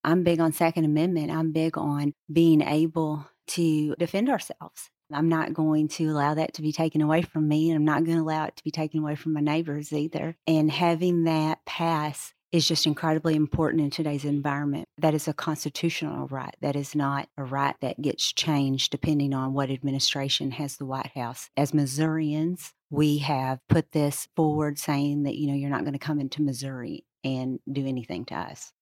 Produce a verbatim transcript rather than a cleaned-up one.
I'm big on Second Amendment. I'm big on being able to defend ourselves. I'm not going to allow that to be taken away from me, and I'm not gonna allow it to be taken away from my neighbors either. And having that pass is just incredibly important in today's environment. That is a constitutional right. That is not a right that gets changed depending on what administration has the White House. As Missourians, we have put this forward saying that, you know, you're not gonna come into Missouri and do anything to us.